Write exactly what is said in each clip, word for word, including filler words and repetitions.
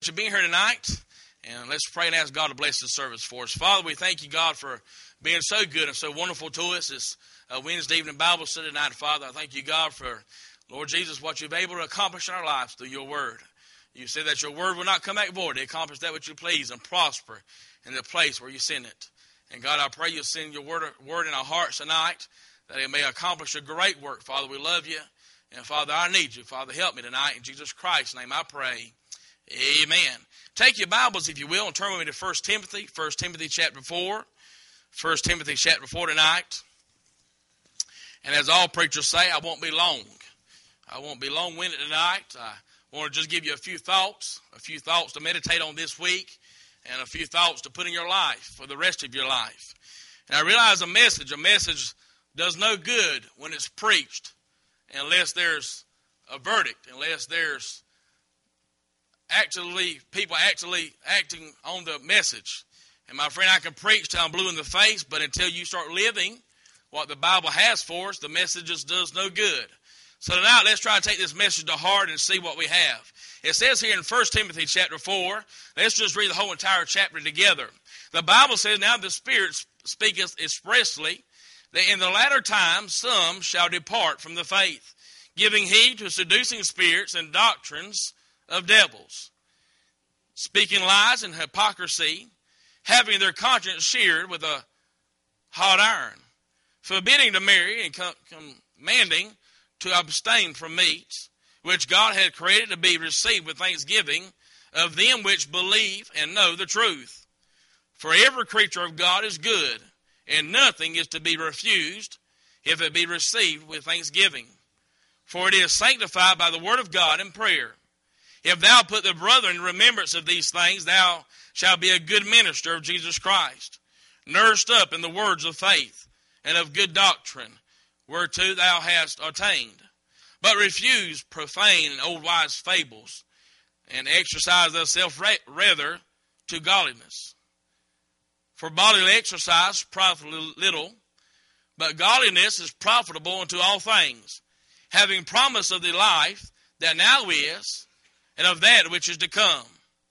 you being here tonight. And let's pray and ask God to bless this service for us. Father, we thank you, God, for being so good and so wonderful to us. It's a Wednesday evening Bible study tonight, Father. I thank you, God, for, Lord Jesus, what you've been able to accomplish in our lives through your word. You said that your word will not come back void. They accomplish that which you please and prosper in the place where you send it. And God, I pray you'll send your word, word in our hearts tonight, that it may accomplish a great work. Father, we love you. And Father, I need you. Father, help me tonight. In Jesus Christ's name I pray. Amen. Take your Bibles, if you will, and turn with me to First Timothy. First Timothy chapter four. First Timothy chapter four tonight. And as all preachers say, I won't be long. I won't be long-winded tonight. I want to just give you a few thoughts, a few thoughts to meditate on this week, and a few thoughts to put in your life for the rest of your life. And I realize a message, a message does no good when it's preached unless there's a verdict, unless there's actually people actually acting on the message. And my friend, I can preach till I'm blue in the face, but until you start living what the Bible has for us, the message just does no good. So tonight, let's try to take this message to heart and see what we have. It says here in First Timothy chapter four, let's just read the whole entire chapter together. The Bible says, now the Spirit speaketh expressly, that in the latter times some shall depart from the faith, giving heed to seducing spirits and doctrines of devils, speaking lies and hypocrisy, having their conscience seared with a hot iron, forbidding to marry and com- commanding to abstain from meats, which God had created to be received with thanksgiving of them which believe and know the truth. For every creature of God is good, and nothing is to be refused if it be received with thanksgiving. For it is sanctified by the word of God and prayer. If thou put the brother in remembrance of these things, thou shalt be a good minister of Jesus Christ, nursed up in the words of faith and of good doctrine, whereto thou hast attained. But refuse profane and old wise fables, and exercise thyself rather to godliness. For bodily exercise profiteth little, but godliness is profitable unto all things, having promise of the life that now is, and of that which is to come.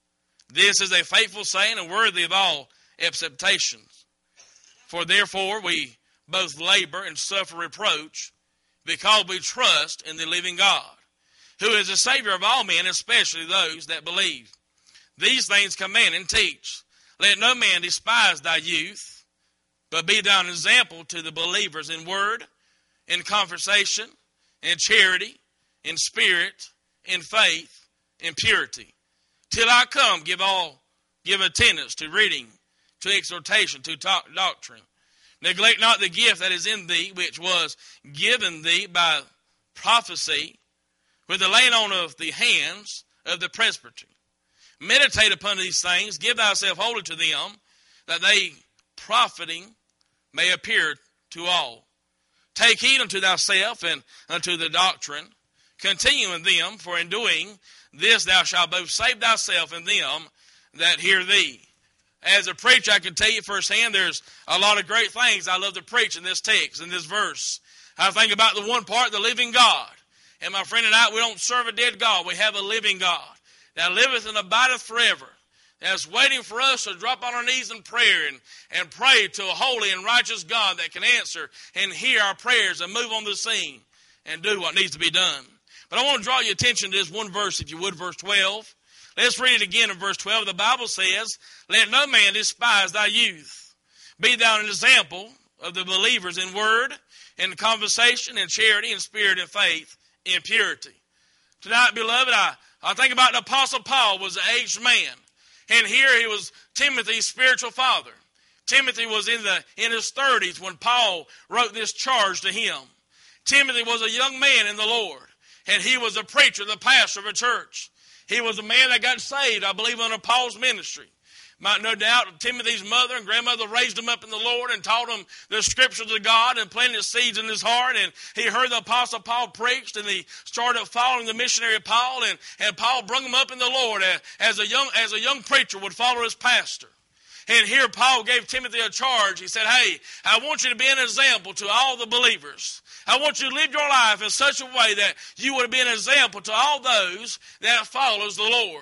This is a faithful saying and worthy of all acceptations. For therefore we both labor and suffer reproach, because we trust in the living God, who is the Savior of all men, especially those that believe. These things command and teach. Let no man despise thy youth, but be thou an example to the believers in word, in conversation, in charity, in spirit, in faith, in purity. Till I come, give all, give attendance to reading, to exhortation, to talk, doctrine. Neglect not the gift that is in thee, which was given thee by prophecy, with the laying on of the hands of the presbytery. Meditate upon these things, give thyself wholly to them, that they profiting may appear to all. Take heed unto thyself and unto the doctrine. Continue in them, for in doing this thou shalt both save thyself and them that hear thee. As a preacher, I can tell you firsthand, there's a lot of great things I love to preach in this text, in this verse. I think about the one part, the living God. And my friend and I, we don't serve a dead God. We have a living God that liveth and abideth forever, that's waiting for us to drop on our knees in prayer and, and pray to a holy and righteous God that can answer and hear our prayers and move on the scene and do what needs to be done. But I want to draw your attention to this one verse, if you would, verse twelve. Let's read it again in verse twelve. The Bible says, let no man despise thy youth. Be thou an example of the believers in word, in conversation, in charity, in spirit, in faith, in purity. Tonight, beloved, I, I think about the Apostle Paul was an aged man. And here he was Timothy's spiritual father. Timothy was in the in his thirties when Paul wrote this charge to him. Timothy was a young man in the Lord. And he was a preacher, the pastor of a church. He was a man that got saved, I believe, under Paul's ministry. Might no doubt Timothy's mother and grandmother raised him up in the Lord and taught him the scriptures of God and planted seeds in his heart. And he heard the Apostle Paul preached, and he started following the missionary Paul. And, and Paul brought him up in the Lord as a young as a young preacher would follow his pastor. And here Paul gave Timothy a charge. He said, hey, I want you to be an example to all the believers. I want you to live your life in such a way that you would be an example to all those that follows the Lord.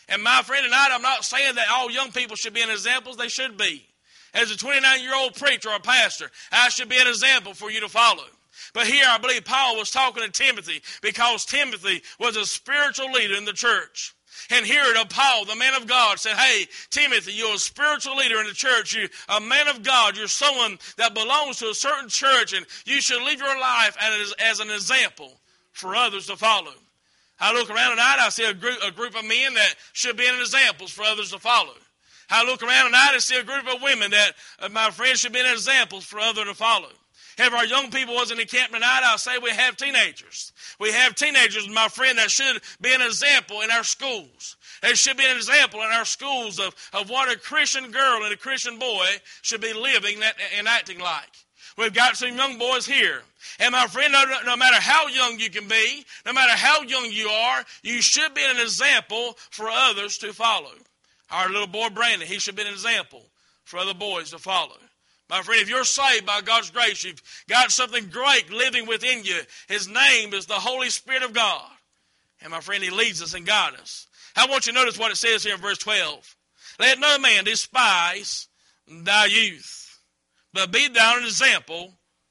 And my friend, tonight I'm not saying that all young people should be an example. They should be. As a twenty-nine-year-old preacher or pastor, I should be an example for you to follow. But here I believe Paul was talking to Timothy because Timothy was a spiritual leader in the church. And here to Paul, the man of God, said, hey, Timothy, you're a spiritual leader in the church. You're a man of God. You're someone that belongs to a certain church, and you should live your life as, as an example for others to follow. I look around tonight, I see a group, a group of men that should be an example for others to follow. I look around tonight and see a group of women that, uh, my friends, should be an example for others to follow. If our young people wasn't in camp tonight, I'll say we have teenagers. We have teenagers, my friend, that should be an example in our schools. They should be an example in our schools of, of what a Christian girl and a Christian boy should be living and acting like. We've got some young boys here. And my friend, no, no matter how young you can be, no matter how young you are, you should be an example for others to follow. Our little boy, Brandon, he should be an example for other boys to follow. My friend, if you're saved by God's grace, you've got something great living within you. His name is the Holy Spirit of God. And my friend, he leads us and guides us. I want you to notice what it says here in verse twelve. Let no man despise thy youth, but be thou an example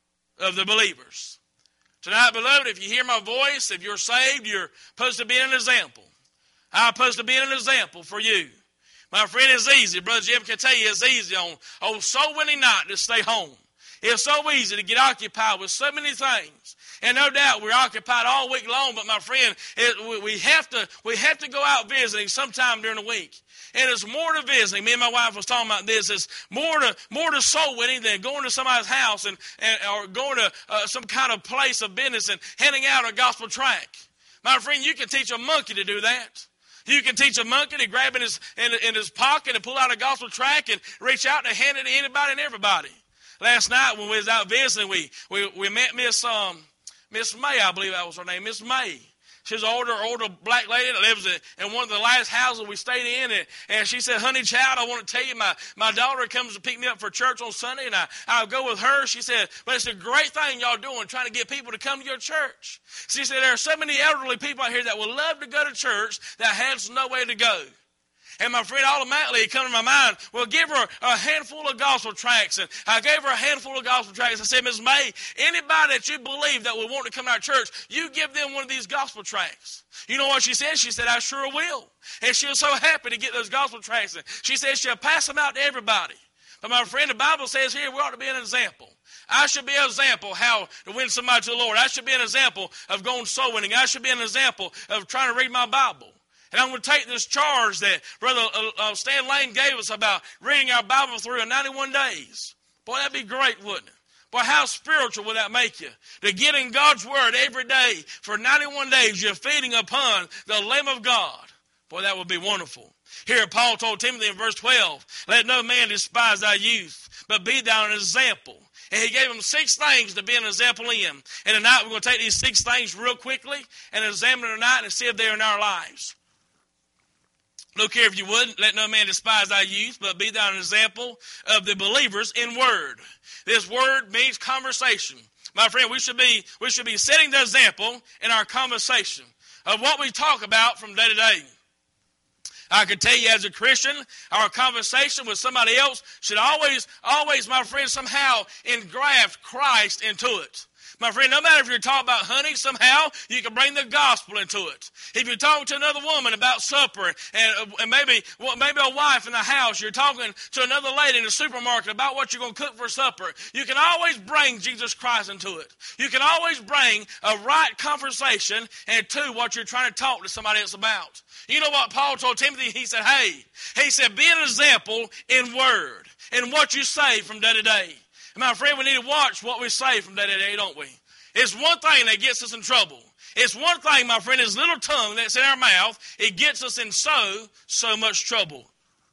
of the believers. Tonight, beloved, if you hear my voice, if you're saved, you're supposed to be an example. I'm supposed to be an example for you. My friend, it's easy. Brother Jim can tell you it's easy on, on soul winning night to stay home. It's so easy to get occupied with so many things. And no doubt we're occupied all week long, but my friend, it, we, have to, we have to go out visiting sometime during the week. And it's more to visiting. Me and my wife was talking about this. It's more to more to soul winning than going to somebody's house and, and or going to uh, some kind of place of business and handing out a gospel tract. My friend, you can teach a monkey to do that. You can teach a monkey to grab in his in, in his pocket and pull out a gospel tract and reach out and hand it to anybody and everybody. Last night when we was out visiting, we we, we met Miss um Miss May, I believe that was her name, Miss May. She's an older, older black lady that lives in, in one of the last houses we stayed in. And, and she said, honey, child, I want to tell you, my, my daughter comes to pick me up for church on Sunday, and I, I'll go with her. She said, but it's a great thing y'all doing, trying to get people to come to your church. She said, there are so many elderly people out here that would love to go to church that has no way to go. And my friend, automatically it come to my mind, well, give her a handful of gospel tracts. And I gave her a handful of gospel tracts. I said, Miss May, anybody that you believe that would want to come to our church, you give them one of these gospel tracts. You know what she said? She said, I sure will. And she was so happy to get those gospel tracts. And she said she'll pass them out to everybody. But my friend, the Bible says here we ought to be an example. I should be an example how to win somebody to the Lord. I should be an example of going soul winning. I should be an example of trying to read my Bible. And I'm going to take this charge that Brother uh, Stan Lane gave us about reading our Bible through in ninety-one days. Boy, that'd be great, wouldn't it? Boy, how spiritual would that make you? To get in God's Word every day for ninety-one days, you're feeding upon the Lamb of God. Boy, that would be wonderful. Here, Paul told Timothy in verse twelve, let no man despise thy youth, but be thou an example. And he gave him six things to be an example in. And tonight, we're going to take these six things real quickly and examine them tonight and see if they're in our lives. Look here, if you would, let no man despise thy youth, but be thou an example of the believers in word. This word means conversation. My friend, we should be we should be setting the example in our conversation of what we talk about from day to day. I can tell you as a Christian, our conversation with somebody else should always, always, my friend, somehow engraft Christ into it. My friend, no matter if you're talking about honey, somehow you can bring the gospel into it. If you're talking to another woman about supper, and, and maybe well, maybe a wife in the house, you're talking to another lady in the supermarket about what you're going to cook for supper, you can always bring Jesus Christ into it. You can always bring a right conversation and to what you're trying to talk to somebody else about. You know what Paul told Timothy? He said, hey, he said, be an example in word, in what you say from day to day. And my friend, we need to watch what we say from day to day, don't we? It's one thing that gets us in trouble. It's one thing, my friend, this little tongue that's in our mouth, it gets us in so, so much trouble.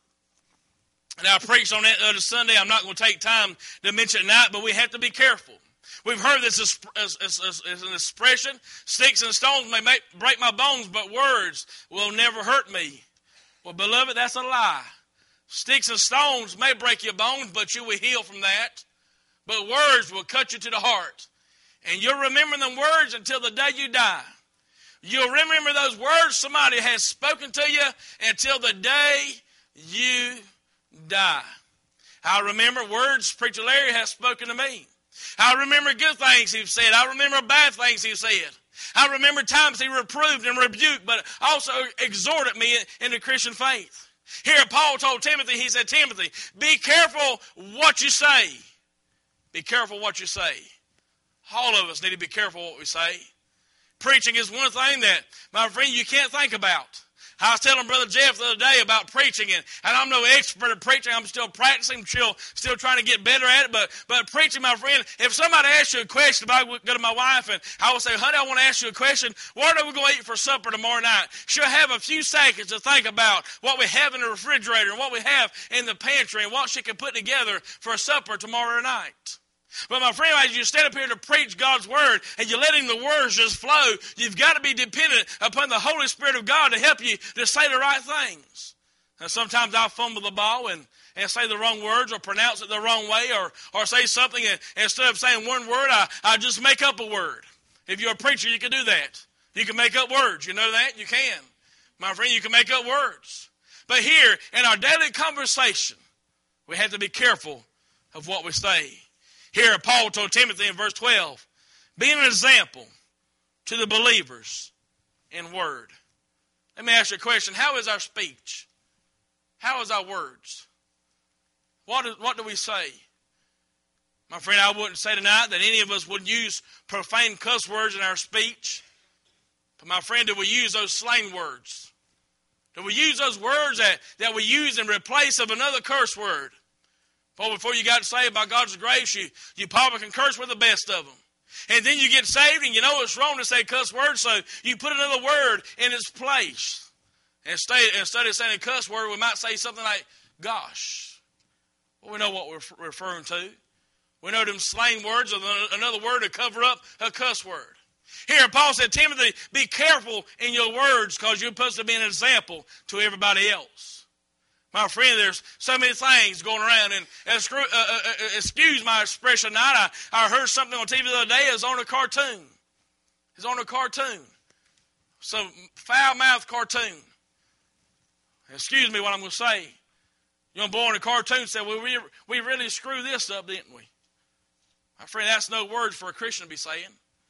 And I preached on that the other Sunday. I'm not going to take time to mention it tonight, but we have to be careful. We've heard this as, as, as, as an expression, sticks and stones may make, break my bones, but words will never hurt me. Well, beloved, that's a lie. Sticks and stones may break your bones, but you will heal from that. But words will cut you to the heart. And you'll remember them words until the day you die. You'll remember those words somebody has spoken to you until the day you die. I remember words Preacher Larry has spoken to me. I remember good things he's said. I remember bad things he said. I remember times he reproved and rebuked, but also exhorted me in the Christian faith. Here Paul told Timothy, he said, Timothy, be careful what you say. Be careful what you say. All of us need to be careful what we say. Preaching is one thing that, my friend, you can't think about. I was telling Brother Jeff the other day about preaching, and, and I'm no expert at preaching. I'm still practicing, still, still trying to get better at it. But, but preaching, my friend, if somebody asks you a question, if I would go to my wife and I would say, honey, I want to ask you a question. What are we going to eat for supper tomorrow night? She'll have a few seconds to think about what we have in the refrigerator and what we have in the pantry and what she can put together for supper tomorrow night. But my friend, as you stand up here to preach God's word and you're letting the words just flow, you've got to be dependent upon the Holy Spirit of God to help you to say the right things. And sometimes I'll fumble the ball and, and say the wrong words or pronounce it the wrong way or, or say something and instead of saying one word, I, I just make up a word. If you're a preacher, you can do that. You can make up words. You know that? You can. My friend, you can make up words. But here, in our daily conversation, we have to be careful of what we say. Here, Paul told Timothy in verse twelve, be an example to the believers in word. Let me ask you a question. How is our speech? How is our words? What do, what do we say? My friend, I wouldn't say tonight that any of us would use profane cuss words in our speech. But my friend, do we use those slang words? Do we use those words that, that we use in replace of another curse word? Well, before you got saved, by God's grace, you, you probably can curse with the best of them. And then you get saved, and you know it's wrong to say cuss words, so you put another word in its place. Instead, instead of saying a cuss word, we might say something like, gosh. Well, we know what we're referring to. We know them slang words or another word to cover up a cuss word. Here, Paul said, Timothy, be careful in your words because you're supposed to be an example to everybody else. My friend, there's so many things going around, and uh, uh, uh, excuse my expression tonight, I, I heard something on T V the other day. It was on a cartoon. It's on a cartoon. Some foul-mouthed cartoon. Excuse me what I'm going to say. Young boy in a cartoon said, well, we, we really screwed this up, didn't we? My friend, that's no words for a Christian to be saying.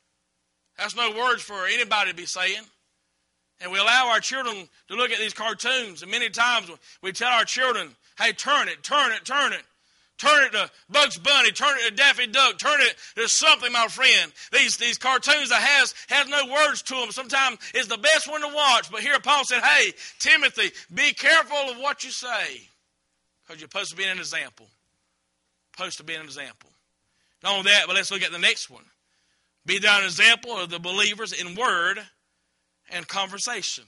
That's no words for anybody to be saying. And we allow our children to look at these cartoons. And many times we tell our children, hey, turn it, turn it, turn it. Turn it to Bugs Bunny, turn it to Daffy Duck, turn it to something, my friend. These, these cartoons that has, has no words to them sometimes is the best one to watch. But here Paul said, hey, Timothy, be careful of what you say. Because you're supposed to be an example. Supposed to be an example. Not only that, but let's look at the next one. Be thou an example of the believers in word and conversation.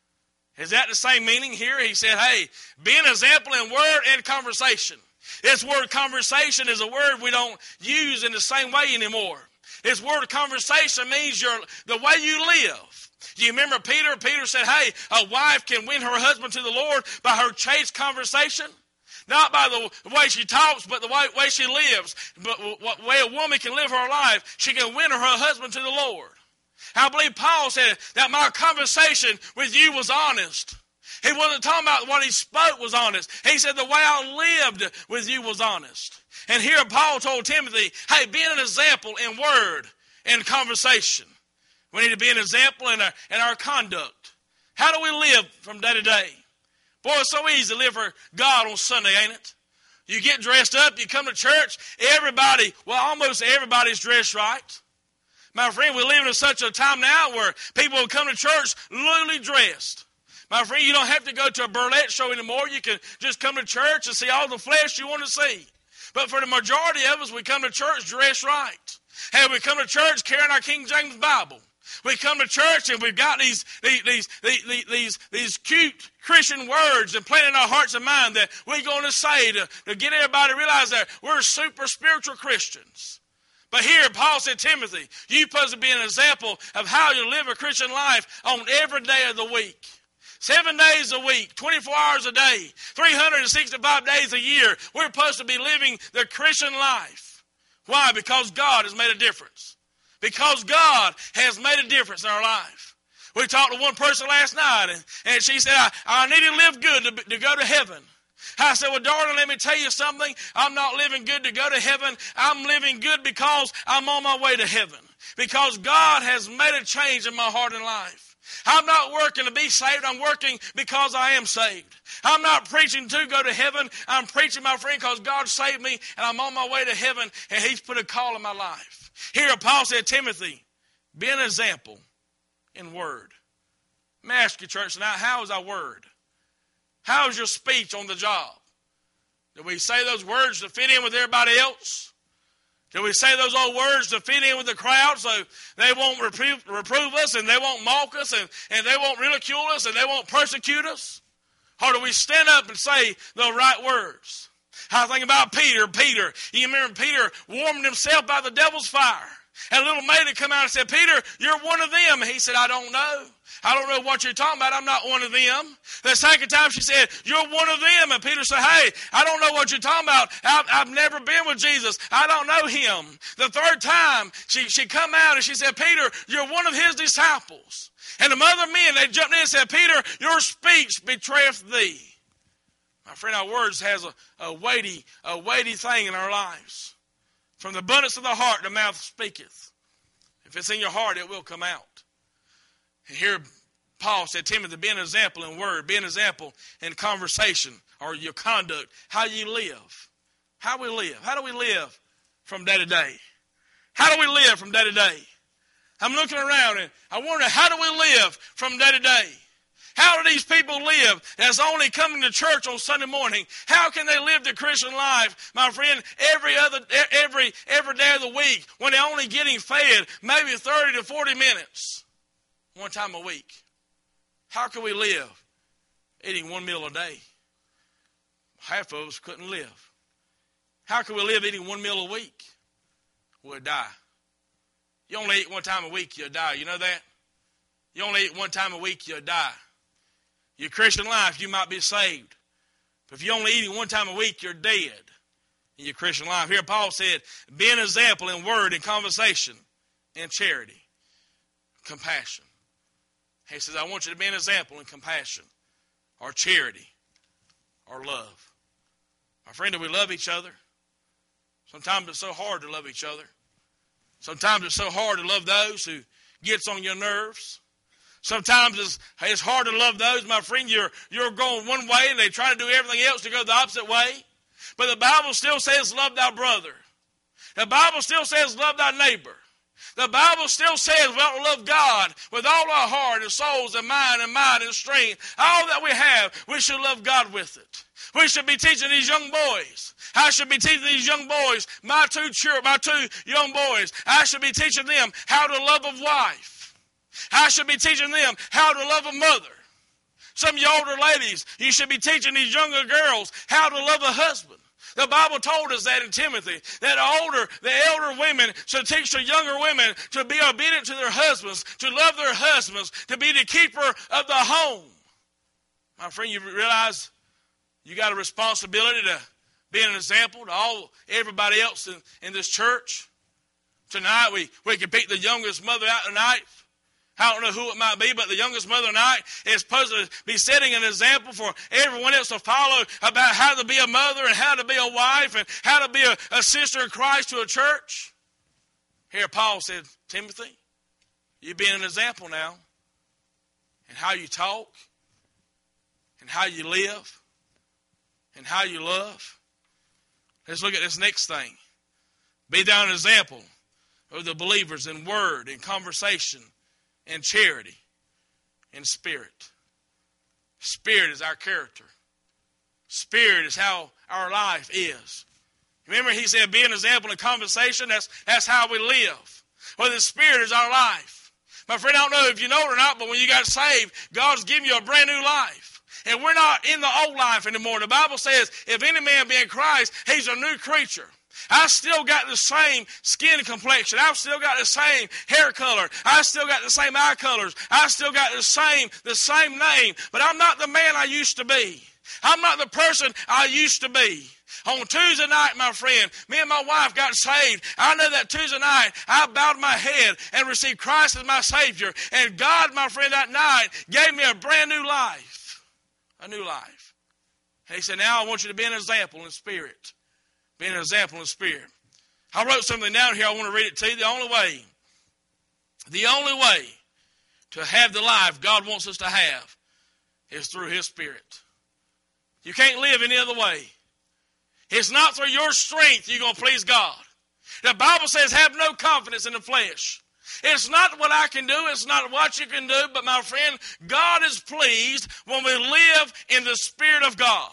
Is that the same meaning here? He said, hey, be an example in word and conversation. This word conversation is a word we don't use in the same way anymore. This word conversation means your the way you live. Do you remember Peter? Peter said, hey, a wife can win her husband to the Lord by her chaste conversation. Not by the way she talks, but the way, way she lives. But the way a woman can live her life, she can win her husband to the Lord. I believe Paul said that my conversation with you was honest. He wasn't talking about what he spoke was honest. He said the way I lived with you was honest. And here Paul told Timothy, hey, be an example in word and conversation. We need to be an example in our, in our conduct. How do we live from day to day? Boy, it's so easy to live for God on Sunday, ain't it? You get dressed up, you come to church, everybody, well, almost everybody's dressed right. My friend, we live in such a time now where people will come to church literally dressed. My friend, you don't have to go to a burlesque show anymore. You can just come to church and see all the flesh you want to see. But for the majority of us, we come to church dressed right. Hey, we come to church carrying our King James Bible. We come to church and we've got these these these these these, these cute Christian words and planted in our hearts and mind that we're going to say to, to get everybody to realize that we're super spiritual Christians. But here, Paul said, Timothy, you're supposed to be an example of how you live a Christian life on every day of the week. Seven days a week, twenty-four hours a day, three hundred sixty-five days a year, we're supposed to be living the Christian life. Why? Because God has made a difference. Because God has made a difference in our life. We talked to one person last night, and, and she said, I, I need to live good to, to go to heaven. I said, well, darling, let me tell you something. I'm not living good to go to heaven. I'm living good because I'm on my way to heaven. Because God has made a change in my heart and life. I'm not working to be saved. I'm working because I am saved. I'm not preaching to go to heaven. I'm preaching, my friend, because God saved me, and I'm on my way to heaven, and He's put a call in my life. Here, Paul said, Timothy, be an example in word. Let me ask you, church, tonight, how is our word? How is your speech on the job? Do we say those words to fit in with everybody else? Do we say those old words to fit in with the crowd so they won't reprove, reprove us and they won't mock us and, and they won't ridicule us and they won't persecute us? Or do we stand up and say the right words? I think about Peter. Peter, you remember Peter warmed himself by the devil's fire. And a little maid had come out and said, Peter, you're one of them. And he said, I don't know. I don't know what you're talking about. I'm not one of them. The second time she said, you're one of them. And Peter said, hey, I don't know what you're talking about. I've, I've never been with Jesus. I don't know him. The third time she, she come out and she said, Peter, you're one of his disciples. And the other men, they jumped in and said, Peter, your speech betrayeth thee. My friend, our words has a, a weighty, a weighty thing in our lives. From the abundance of the heart, the mouth speaketh. If it's in your heart, it will come out. And here Paul said, Timothy, be an example in word, be an example in conversation or your conduct, how you live. How we live. How do we live from day to day? How do we live from day to day? I'm looking around and I wonder, how do we live from day to day? How do these people live that's only coming to church on Sunday morning? How can they live the Christian life, my friend, every other every every day of the week when they're only getting fed maybe thirty to forty minutes one time a week? How can we live eating one meal a day? Half of us couldn't live. How can we live eating one meal a week? We'll die. You only eat one time a week, you'll die. You know that? You only eat one time a week, you'll die. Your Christian life, you might be saved. But if you're only eating one time a week, you're dead in your Christian life. Here Paul said, be an example in word, in conversation, in charity, compassion. He says, I want you to be an example in compassion, or charity, or love. My friend, do we love each other? Sometimes it's so hard to love each other. Sometimes it's so hard to love those who gets on your nerves. Sometimes it's, it's hard to love those, my friend, you're, you're going one way and they try to do everything else to go the opposite way. But the Bible still says love thy brother. The Bible still says love thy neighbor. The Bible still says we ought to love God with all our heart and souls and mind and mind and strength. All that we have, we should love God with it. We should be teaching these young boys. I should be teaching these young boys, my two children, my two young boys, I should be teaching them how to love a wife. I should be teaching them how to love a mother. Some of you older ladies, you should be teaching these younger girls how to love a husband. The Bible told us that in Timothy, that older, the elder women should teach the younger women to be obedient to their husbands, to love their husbands, to be the keeper of the home. My friend, you realize you got a responsibility to be an example to all everybody else in, in this church. Tonight, we, we can pick the youngest mother out tonight. I don't know who it might be, but the youngest mother tonight is supposed to be setting an example for everyone else to follow about how to be a mother and how to be a wife and how to be a, a sister in Christ to a church. Here Paul said, Timothy, you be an example now in how you talk and how you live and how you love. Let's look at this next thing. Be thou an example of the believers in word, in conversation, and charity, and spirit. Spirit is our character. Spirit is how our life is. Remember, he said, be an example in conversation. That's, that's how we live. Well, the Spirit is our life. My friend, I don't know if you know it or not, but when you got saved, God's given you a brand new life. And we're not in the old life anymore. The Bible says, if any man be in Christ, he's a new creature. I still got the same skin complexion. I've still got the same hair color. I still got the same eye colors. I still got the same, the same name. But I'm not the man I used to be. I'm not the person I used to be. On Tuesday night, my friend, me and my wife got saved. I know that Tuesday night, I bowed my head and received Christ as my Savior. And God, my friend, that night gave me a brand new life. A new life. And he said, now I want you to be an example in spirit. Be an example in spirit. I wrote something down here. I want to read it to you. The only way, the only way to have the life God wants us to have is through His Spirit. You can't live any other way. It's not through your strength you're going to please God. The Bible says have no confidence in the flesh. It's not what I can do. It's not what you can do. But my friend, God is pleased when we live in the Spirit of God.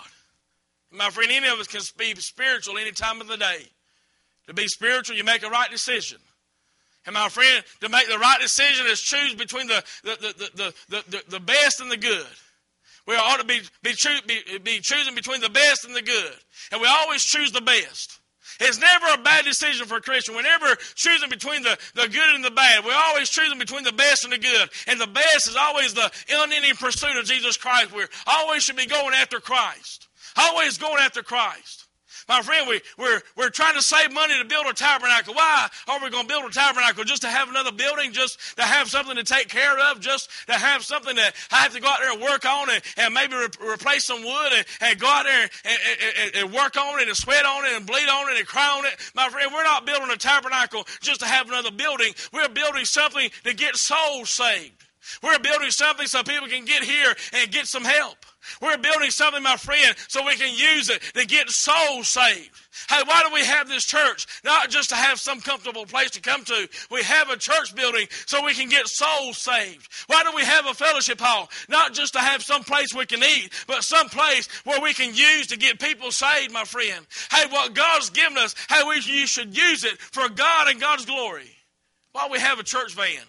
My friend, any of us can be spiritual any time of the day. To be spiritual, you make a right decision. And my friend, to make the right decision is choose between the, the, the, the, the, the, the best and the good. We ought to be, be, choo- be, be choosing between the best and the good. And we always choose the best. It's never a bad decision for a Christian. We're never choosing between the, the good and the bad. We're always choosing between the best and the good. And the best is always the unending pursuit of Jesus Christ. We always should be going after Christ. Always going after Christ. My friend, we, we're, we're trying to save money to build a tabernacle. Why are we going to build a tabernacle? Just to have another building? Just to have something to take care of? Just to have something that I have to go out there and work on and, and maybe re- replace some wood and, and go out there and, and, and, and work on it and sweat on it and bleed on it and cry on it? My friend, we're not building a tabernacle just to have another building. We're building something to get souls saved. We're building something so people can get here and get some help. We're building something, my friend, so we can use it to get souls saved. Hey, why do we have this church? Not just to have some comfortable place to come to. We have a church building so we can get souls saved. Why do we have a fellowship hall? Not just to have some place we can eat, but some place where we can use to get people saved, my friend. Hey, what God's given us, hey, we you should use it for God and God's glory. Why do we have a church van?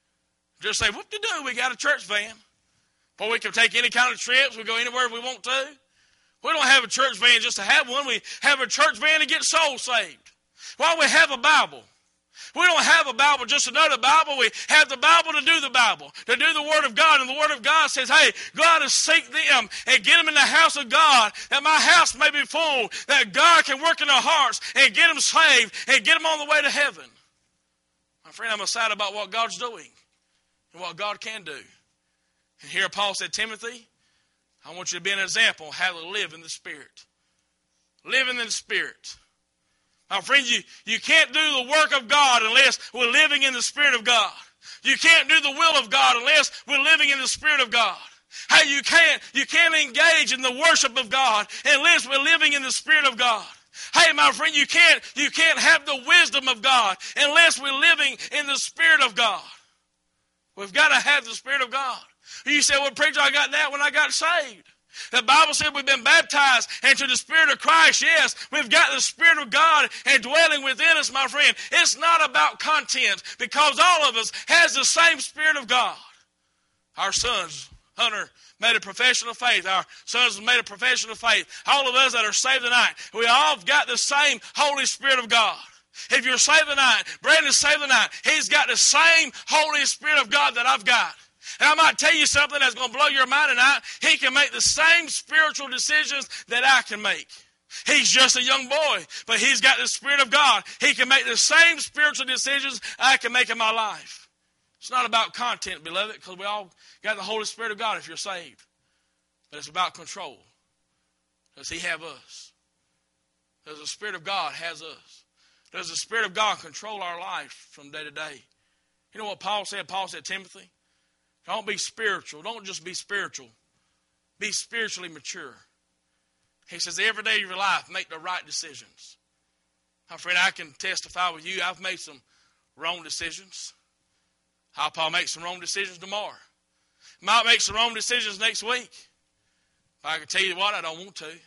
Just say, what to do? We got a church van. Or we can take any kind of trips. We go anywhere we want to. We don't have a church van just to have one. We have a church van to get souls saved. Why we have a Bible? We don't have a Bible just to know the Bible. We have the Bible to do the Bible, to do the Word of God. And the Word of God says, hey, God is seek them and get them in the house of God, that my house may be full, that God can work in their hearts and get them saved and get them on the way to heaven. My friend, I'm excited about what God's doing and what God can do. And here Paul said, Timothy, I want you to be an example of how to live in the Spirit. Living in the Spirit. My friend, you, you can't do the work of God unless we're living in the Spirit of God. You can't do the will of God unless we're living in the Spirit of God. Hey, you can't, you can't engage in the worship of God unless we're living in the Spirit of God. Hey, my friend, you can't, you can't have the wisdom of God unless we're living in the Spirit of God. We've got to have the Spirit of God. You say, well, preacher, I got that when I got saved. The Bible said we've been baptized into the Spirit of Christ. Yes, we've got the Spirit of God and dwelling within us, my friend. It's not about content because all of us has the same Spirit of God. Our sons, Hunter, made a profession of faith. Our sons made a profession of faith. All of us that are saved tonight, we all got the same Holy Spirit of God. If you're saved tonight, Brandon's saved tonight, he's got the same Holy Spirit of God that I've got. And I might tell you something that's going to blow your mind tonight. He can make the same spiritual decisions that I can make. He's just a young boy, but he's got the Spirit of God. He can make the same spiritual decisions I can make in my life. It's not about content, beloved, because we all got the Holy Spirit of God if you're saved. But it's about control. Does He have us? Does the Spirit of God has us? Does the Spirit of God control our life from day to day? You know what Paul said? Paul said, Timothy, don't be spiritual. Don't just be spiritual. Be spiritually mature. He says, every day of your life, make the right decisions. My friend, I can testify with you, I've made some wrong decisions. I'll probably make some wrong decisions tomorrow. Might make some wrong decisions next week. If I can tell you what, I don't want to.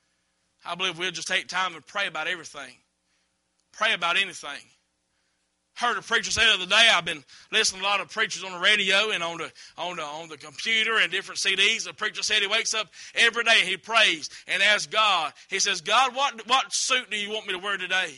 I believe we'll just take time and pray about everything. Pray about anything. Heard a preacher say the other day, I've been listening to a lot of preachers on the radio and on the on the on the computer and different C Ds. The preacher said he wakes up every day and he prays and asks God. He says, God, what what suit do you want me to wear today?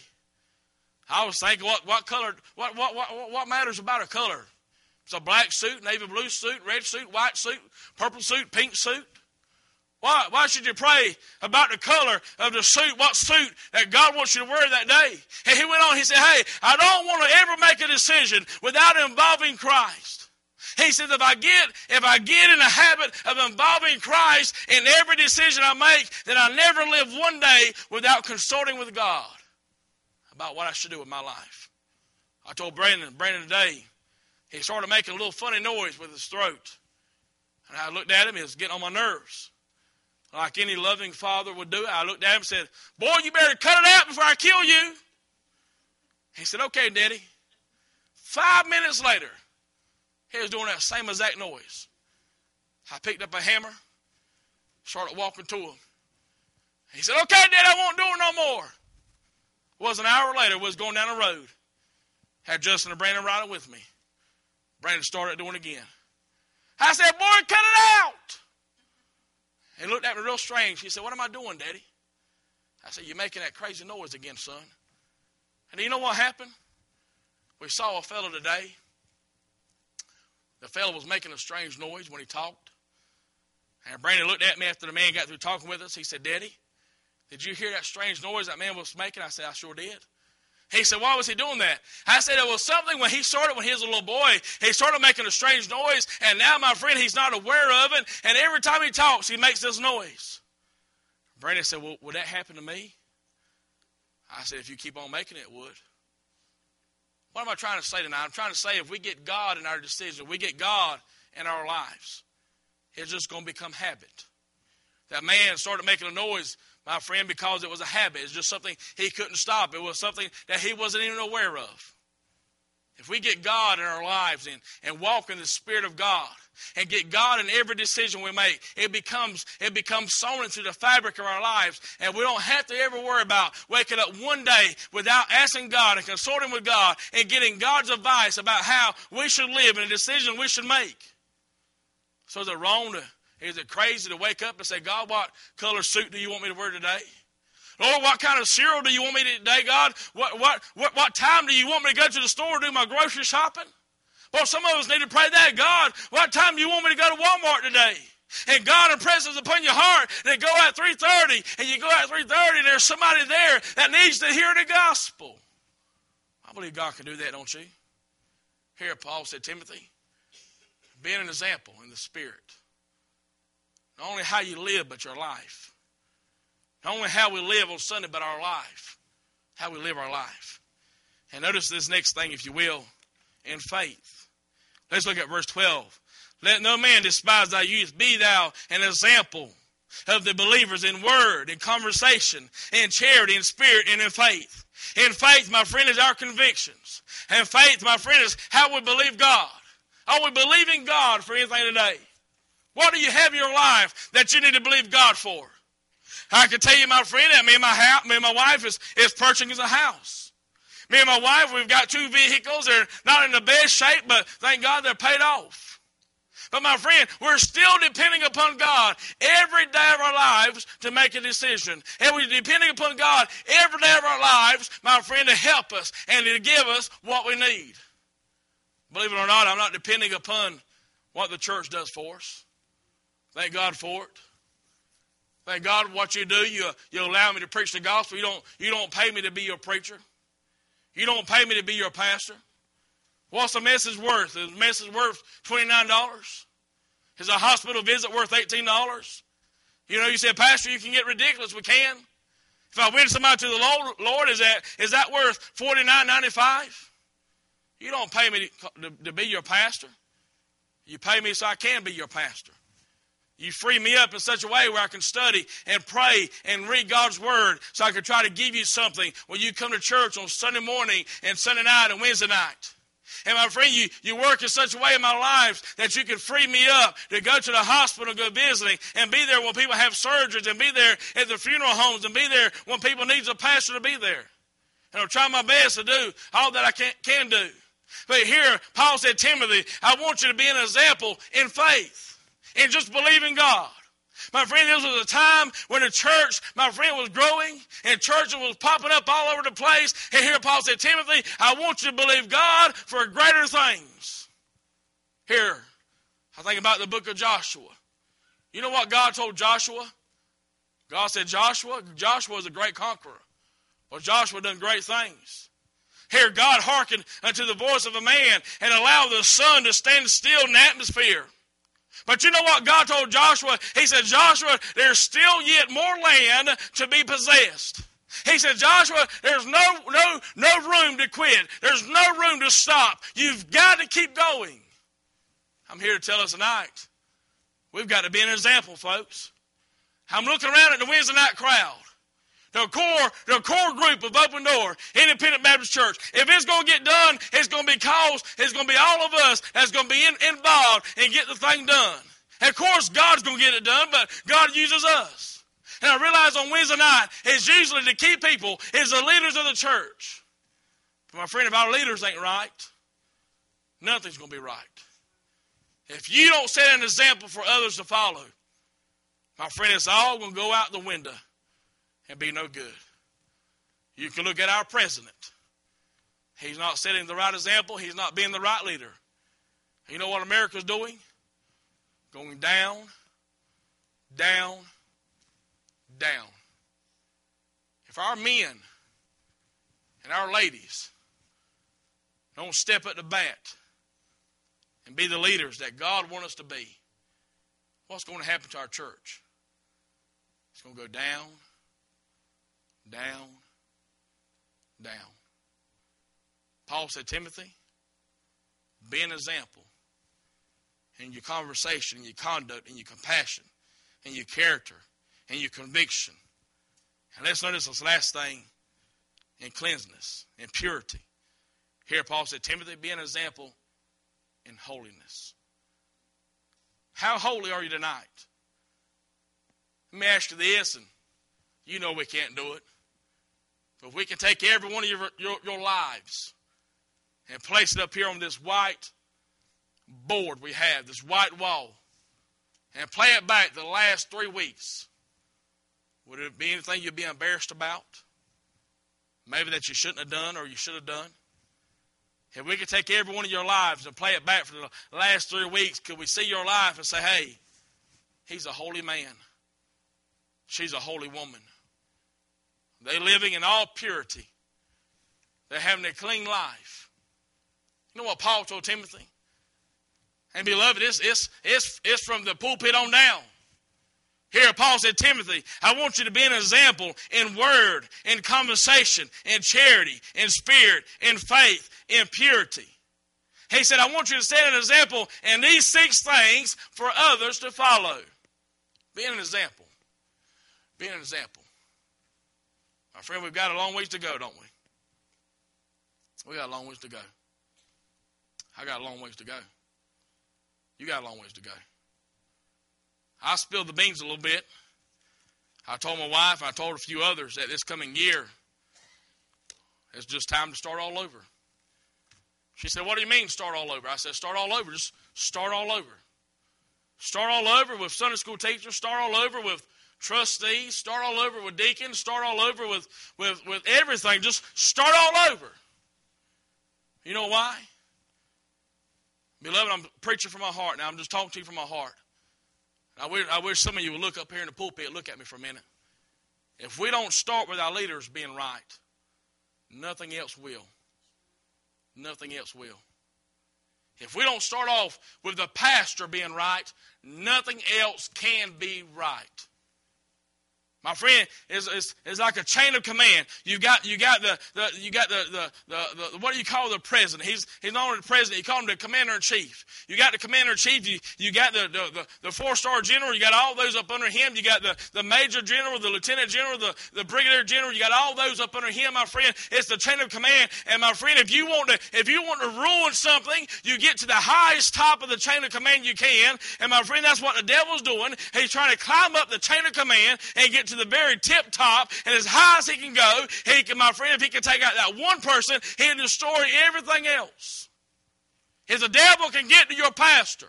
I was thinking, what what color? What what what what matters about a color? It's a black suit, navy blue suit, red suit, white suit, purple suit, pink suit. Why, why should you pray about the color of the suit, what suit that God wants you to wear that day? And he went on, he said, hey, I don't want to ever make a decision without involving Christ. He said, if I get if I get in the habit of involving Christ in every decision I make, then I'll never live one day without consulting with God about what I should do with my life. I told Brandon, Brandon today, he started making a little funny noise with his throat. And I looked at him, he was getting on my nerves. Like any loving father would do, I looked at him and said, boy, you better cut it out before I kill you. He said, okay, Daddy. Five minutes later, he was doing that same exact noise. I picked up a hammer, started walking to him. He said, okay, Daddy, I won't do it no more. It was an hour later, was going down the road. Had Justin and Brandon riding with me. Brandon started doing it again. I said, boy, cut it out. He looked at me real strange. He said, what am I doing, Daddy? I said, you're making that crazy noise again, son. And do you know what happened? We saw a fellow today. The fellow was making a strange noise when he talked. And Brandon looked at me after the man got through talking with us. He said, Daddy, did you hear that strange noise that man was making? I said, I sure did. He said, why was he doing that? I said, it was something when he started, when he was a little boy, he started making a strange noise, and now, my friend, he's not aware of it, and every time he talks, he makes this noise. Brandon said, well, would that happen to me? I said, if you keep on making it, it would. What am I trying to say tonight? I'm trying to say if we get God in our decision, we get God in our lives, it's just going to become habit. That man started making a noise, my friend, because it was a habit. It's just something he couldn't stop. It was something that he wasn't even aware of. If we get God in our lives and, and walk in the Spirit of God and get God in every decision we make, it becomes it becomes sewn into the fabric of our lives, and we don't have to ever worry about waking up one day without asking God and consulting with God and getting God's advice about how we should live and a decision we should make. So is it wrong to Is it crazy to wake up and say, God, what color suit do you want me to wear today? Lord, what kind of cereal do you want me to today, God? What what what what time do you want me to go to the store and do my grocery shopping? Well, some of us need to pray that. God, what time do you want me to go to Walmart today? And God impresses upon your heart that go at three thirty, and you go at three thirty, and there's somebody there that needs to hear the gospel. I believe God can do that, don't you? Here, Paul said, Timothy, being an example in the Spirit. Not only how you live, but your life. Not only how we live on Sunday, but our life. How we live our life. And notice this next thing, if you will, in faith. Let's look at verse twelve. Let no man despise thy youth. Be thou an example of the believers in word, in conversation, in charity, in spirit, and in faith. In faith, my friend, is our convictions. And faith, my friend, is how we believe God. Are we believing God for anything today? What do you have in your life that you need to believe God for? I can tell you, my friend, that me and my house, me and my wife is, is purchasing a house. Me and my wife, we've got two vehicles. They're not in the best shape, but thank God they're paid off. But my friend, we're still depending upon God every day of our lives to make a decision. And we're depending upon God every day of our lives, my friend, to help us and to give us what we need. Believe it or not, I'm not depending upon what the church does for us. Thank God for it. Thank God what you do. You, you allow me to preach the gospel. You don't, you don't pay me to be your preacher. You don't pay me to be your pastor. What's the message worth? Is the message worth twenty-nine dollars? Is a hospital visit worth eighteen dollars? You know, you say, Pastor, you can get ridiculous. We can. If I win somebody to the Lord, Lord is that is that worth forty-nine ninety-five? You don't pay me to, to, to be your pastor. You pay me so I can be your pastor. You free me up in such a way where I can study and pray and read God's word so I can try to give you something when you come to church on Sunday morning and Sunday night and Wednesday night. And my friend, you, you work in such a way in my life that you can free me up to go to the hospital and go visiting and be there when people have surgeries and be there at the funeral homes and be there when people need a pastor to be there. And I'm trying my best to do all that I can, can do. But here, Paul said, Timothy, I want you to be an example in faith. And just believe in God. My friend, this was a time when the church, my friend, was growing and churches was popping up all over the place. And here Paul said, Timothy, I want you to believe God for greater things. Here, I think about the book of Joshua. You know what God told Joshua? God said, Joshua, Joshua is a great conqueror. Well, Joshua done great things. Here, God hearkened unto the voice of a man and allowed the sun to stand still in the atmosphere. But you know what God told Joshua? He said, Joshua, there's still yet more land to be possessed. He said, Joshua, there's no, no, no room to quit. There's no room to stop. You've got to keep going. I'm here to tell us tonight, we've got to be an example, folks. I'm looking around at the Wednesday night crowd. The core, the core group of Open Door, Independent Baptist Church. If it's going to get done, it's going to be cause, it's going to be all of us that's going to be in, involved and get the thing done. And of course, God's going to get it done, but God uses us. And I realize on Wednesday night, it's usually the key people, is the leaders of the church. But my friend, if our leaders ain't right, nothing's going to be right. If you don't set an example for others to follow, my friend, it's all going to go out the window and be no good. You can look at our president. He's not setting the right example. He's not being the right leader. You know what America's doing? Going down, down, down. If our men and our ladies don't step at the bat and be the leaders that God wants us to be, what's going to happen to our church? It's going to go down, down, down. Paul said, Timothy, be an example in your conversation, in your conduct, in your compassion, in your character, in your conviction. And let's notice this last thing, in cleanliness, in purity. Here Paul said, Timothy, be an example in holiness. How holy are you tonight? Let me ask you this, and you know we can't do it. But if we can take every one of your, your, your lives and place it up here on this white board we have, this white wall, and play it back the last three weeks, would it be anything you'd be embarrassed about? Maybe that you shouldn't have done or you should have done? If we could take every one of your lives and play it back for the last three weeks, could we see your life and say, hey, he's a holy man. She's a holy woman. They're living in all purity. They're having a clean life. You know what Paul told Timothy? And beloved, it's, it's, it's, it's from the pulpit on down. Here Paul said, Timothy, I want you to be an example in word, in conversation, in charity, in spirit, in faith, in purity. He said, I want you to set an example in these six things for others to follow. Be an example. Be an example. My friend, we've got a long ways to go, don't we? We got a long ways to go. I got a long ways to go. You got a long ways to go. I spilled the beans a little bit. I told my wife, I told a few others that this coming year, it's just time to start all over. She said, what do you mean start all over? I said, start all over. Just start all over. Start all over with Sunday school teachers. Start all over with trustees. Start all over with deacons. Start all over with, with, with everything. Just start all over. You know why? Beloved, I'm preaching from my heart now. I'm just talking to you from my heart. I wish, I wish some of you would look up here in the pulpit and look at me for a minute. If we don't start with our leaders being right, nothing else will. Nothing else will. If we don't start off with the pastor being right, nothing else can be right. My friend, is is is like a chain of command. You got you got the, the you got the, the the the what do you call the president? He's he's not only the president, you call him the commander in chief. You got the commander in chief, you, you got the, the, the, the four star general, you got all those up under him, you got the, the major general, the lieutenant general, the, the brigadier general, you got all those up under him, my friend. It's the chain of command. And my friend, if you want to if you want to ruin something, you get to the highest top of the chain of command you can. And my friend, that's what the devil's doing. He's trying to climb up the chain of command and get to the very tip top, and as high as he can go, he can, my friend, if he can take out that one person, he'll destroy everything else. If the devil can get to your pastor,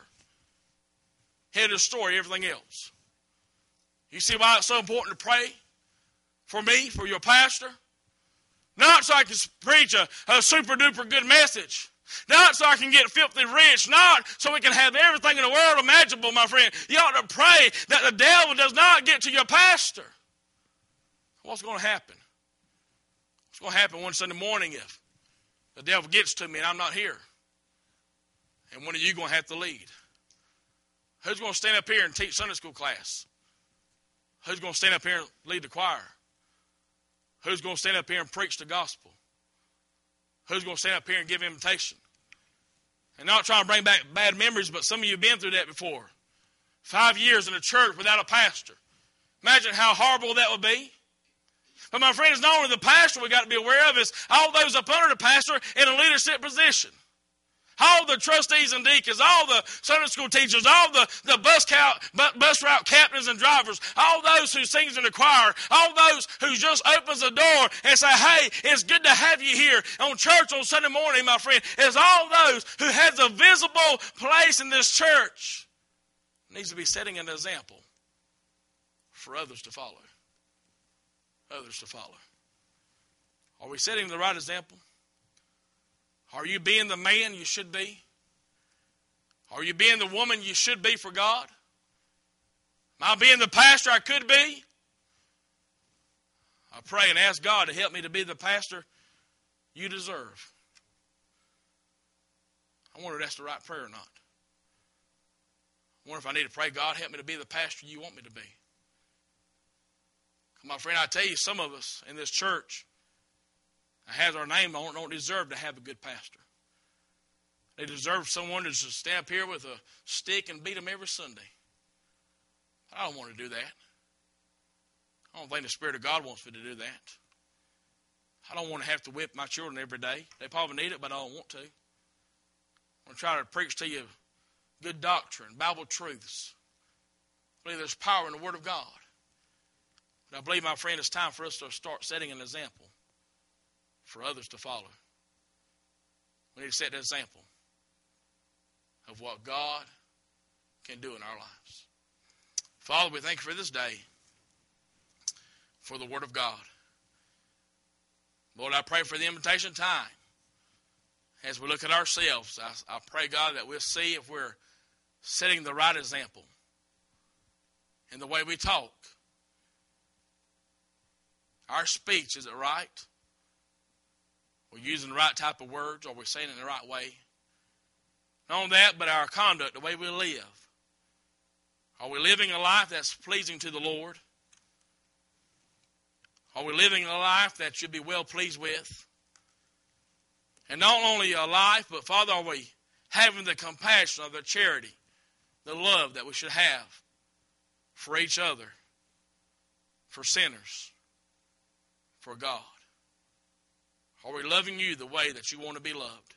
he'll destroy everything else. You see why it's so important to pray for me, for your pastor? Not so I can preach a, a super duper good message. Not so I can get filthy rich. Not so we can have everything in the world imaginable, my friend. You ought to pray that the devil does not get to your pastor. What's going to happen? What's going to happen one Sunday morning if the devil gets to me and I'm not here? And when are you going to have to lead? Who's going to stand up here and teach Sunday school class? Who's going to stand up here and lead the choir? Who's going to stand up here and preach the gospel? Who's going to stand up here and give invitation? And not trying to bring back bad memories, but some of you have been through that before. Five years in a church without a pastor. Imagine how horrible that would be. But my friend, it's not only the pastor we got to be aware of, it's all those up under the pastor in a leadership position. All the trustees and deacons, all the Sunday school teachers, all the, the bus, cal, bus route captains and drivers, all those who sings in the choir, all those who just opens the door and say, hey, it's good to have you here on church on Sunday morning, my friend. It's all those who has a visible place in this church. It needs to be setting an example for others to follow. Others to follow. Are we setting the right example? Are you being the man you should be? Are you being the woman you should be for God? Am I being the pastor I could be? I pray and ask God to help me to be the pastor you deserve. I wonder if that's the right prayer or not. I wonder if I need to pray, God, help me to be the pastor you want me to be. My friend, I tell you, some of us in this church that has our name on it don't deserve to have a good pastor. They deserve someone to just stand up here with a stick and beat them every Sunday. But I don't want to do that. I don't think the Spirit of God wants me to do that. I don't want to have to whip my children every day. They probably need it, but I don't want to. I want to try to preach to you good doctrine, Bible truths. I believe there's power in the Word of God. But I believe, my friend, it's time for us to start setting an example for others to follow. We need to set an example of what God can do in our lives. Father, we thank you for this day, for the Word of God. Lord, I pray for the invitation time. As we look at ourselves, I, I pray, God, that we'll see if we're setting the right example in the way we talk. Our speech, is it right? We're using the right type of words. Are we saying it in the right way? Not only that, but our conduct, the way we live. Are we living a life that's pleasing to the Lord? Are we living a life that should be well pleased with? And not only a life, but Father, are we having the compassion, or the charity, the love that we should have for each other, for sinners, for God? Are we loving you the way that you want to be loved?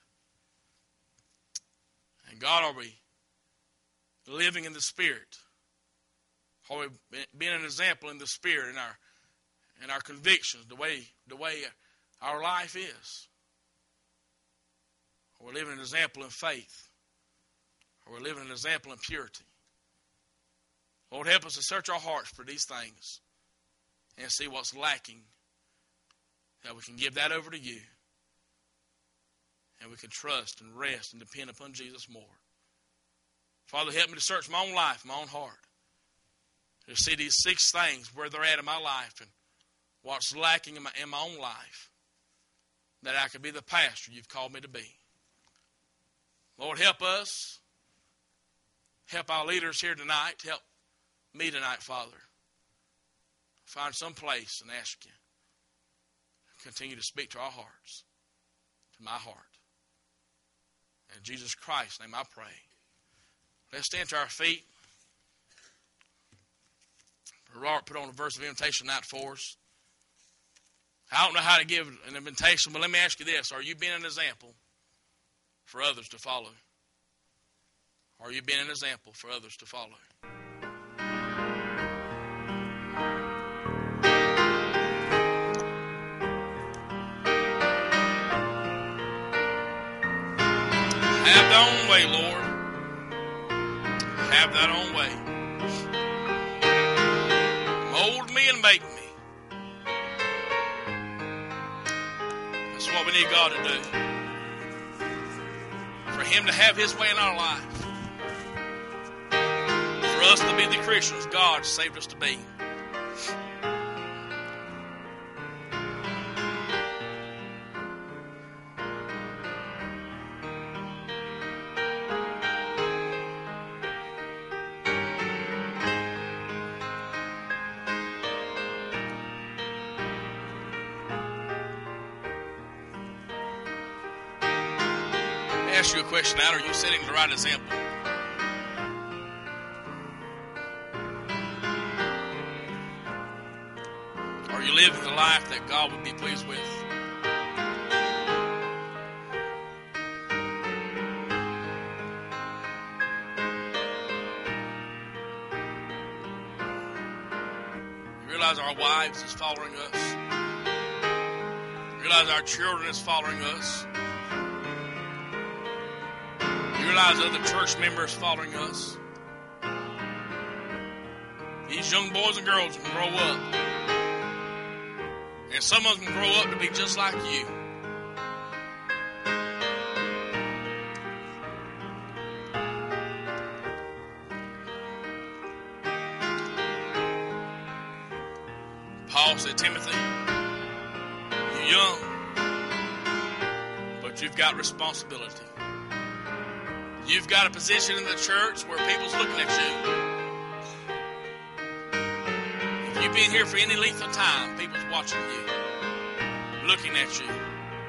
And God, are we living in the Spirit? Are we being an example in the Spirit, in our in our convictions, the way the way our life is? Are we living an example in faith? Are we living an example in purity? Lord, help us to search our hearts for these things and see what's lacking, that we can give that over to you, and we can trust and rest and depend upon Jesus more. Father, help me to search my own life, my own heart, to see these six things, where they're at in my life and what's lacking in my, in my own life, that I could be the pastor you've called me to be. Lord, help us. Help our leaders here tonight. Help me tonight, Father. Find some place and ask you. Continue to speak to our hearts, to my heart. In Jesus Christ's name I pray. Let's stand to our feet. Robert put on a verse of invitation night for us. I don't know how to give an invitation, but let me ask you this. Are you being an example for others to follow? Are you being an example for others to follow? Have thy own way, Lord. Have thy own way. Mold me and make me. That's what we need God to do. for Him to have His way in our life. For us to be the Christians God saved us to be. Ask you a question out. Are you setting the right example? Are you living the life that God would be pleased with? You realize our wives is following us? You realize our children is following us? You realize other church members following us? These young boys and girls can grow up. And some of them can grow up to be just like you. Paul said, Timothy, you're young, but you've got responsibility. You've got a position in the church where people's looking at you. If you've been here for any length of time, people's watching you, looking at you.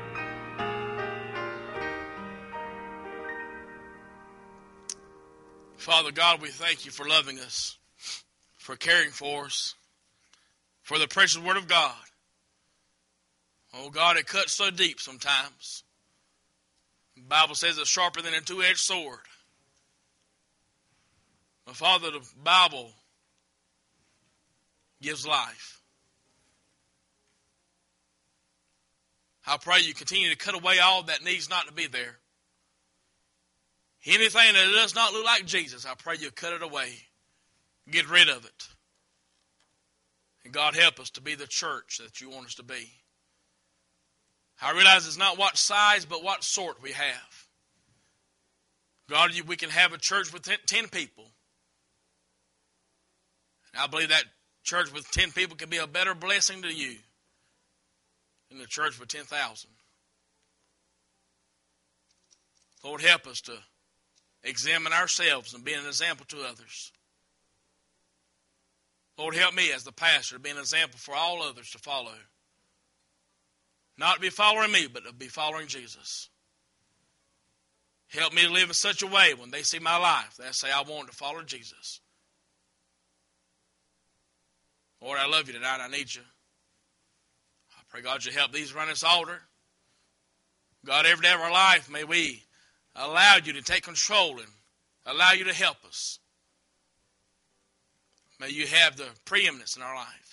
Father God, we thank you for loving us, for caring for us, for the precious word of God. Oh God, it cuts so deep sometimes. The Bible says it's sharper than a two-edged sword. But Father, the Bible gives life. I pray you continue to cut away all that needs not to be there. Anything that does not look like Jesus, I pray you cut it away. Get rid of it. And God, help us to be the church that you want us to be. I realize it's not what size, but what sort we have. God, we can have a church with ten people. And I believe that church with ten people can be a better blessing to you than the church with ten thousand. Lord, help us to examine ourselves and be an example to others. Lord, help me as the pastor to be an example for all others to follow. Not to be following me, but to be following Jesus. Help me to live in such a way when they see my life, they say, I want to follow Jesus. Lord, I love you tonight. I need you. I pray, God, you help these run this altar. God, every day of our life, may we allow you to take control and allow you to help us. May you have the preeminence in our life.